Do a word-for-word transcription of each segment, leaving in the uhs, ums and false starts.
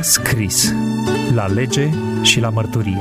Scris la lege și la mărturie.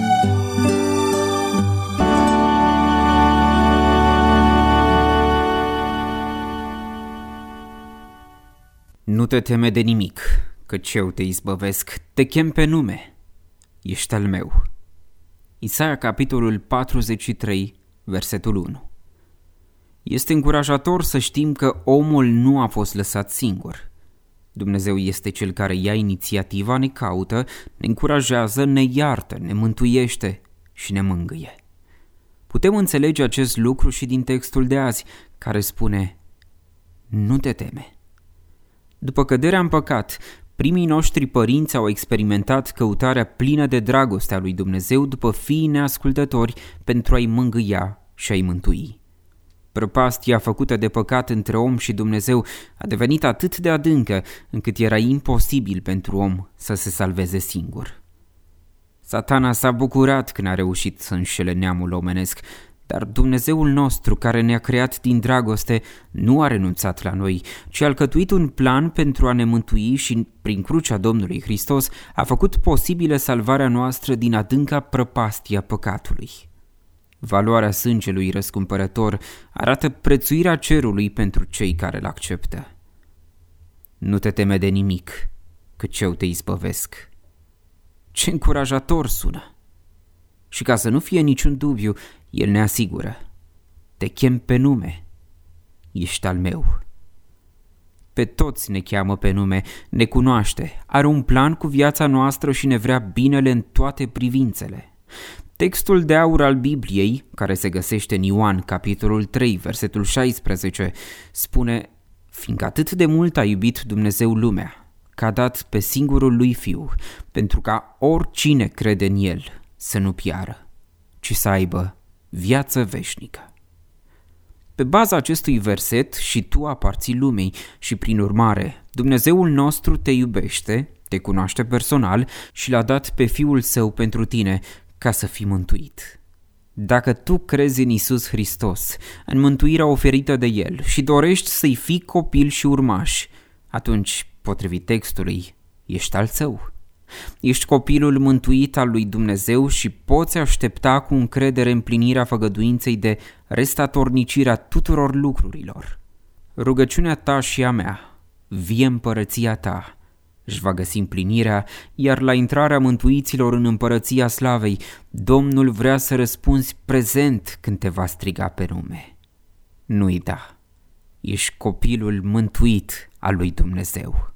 Nu te teme de nimic, căci eu te izbăvesc, te chem pe nume, ești al meu. Isaia, capitolul patruzeci și trei, versetul unu. Este încurajator să știm că omul nu a fost lăsat singur. Dumnezeu este Cel care ia inițiativa, ne caută, ne încurajează, ne iartă, ne mântuiește și ne mângâie. Putem înțelege acest lucru și din textul de azi, care spune: nu te teme. După căderea în păcat, primii noștri părinți au experimentat căutarea plină de dragoste a lui Dumnezeu după fiii neascultători pentru a-i mângâia și a-i mântui. Prăpastia făcută de păcat între om și Dumnezeu a devenit atât de adâncă încât era imposibil pentru om să se salveze singur. Satana s-a bucurat când a reușit să înșele neamul omenesc, dar Dumnezeul nostru, care ne-a creat din dragoste, nu a renunțat la noi, ci a alcătuit un plan pentru a ne mântui și, prin crucea Domnului Hristos, a făcut posibilă salvarea noastră din adânca prăpastie a păcatului. Valoarea sângelui răscumpărător arată prețuirea cerului pentru cei care îl acceptă. Nu te teme de nimic, căci eu te izbăvesc. Ce încurajator sună! Și ca să nu fie niciun dubiu, el ne asigură: te chem pe nume, ești al meu. Pe toți ne cheamă pe nume, ne cunoaște, are un plan cu viața noastră și ne vrea binele în toate privințele. Textul de aur al Bibliei, care se găsește în Ioan, capitolul trei, versetul șaisprezece, spune: fiindcă atât de mult a iubit Dumnezeu lumea, că a dat pe singurul lui Fiu, pentru ca oricine crede în El să nu piară, ci să aibă viață veșnică. Pe baza acestui verset și tu aparții lumii și, prin urmare, Dumnezeul nostru te iubește, te cunoaște personal și l-a dat pe Fiul Său pentru tine, ca să fii mântuit. Dacă tu crezi în Iisus Hristos, în mântuirea oferită de El și dorești să-i fii copil și urmaș, atunci, potrivit textului, ești al Său. Ești copilul mântuit al lui Dumnezeu și poți aștepta cu încredere împlinirea făgăduinței de restatornicirea tuturor lucrurilor. Rugăciunea ta și a mea: vie împărăția ta, își va găsi împlinirea, iar la intrarea mântuiților în împărăția slavei, Domnul vrea să răspunzi prezent când te va striga pe nume. Nu-i da, ești copilul mântuit al lui Dumnezeu.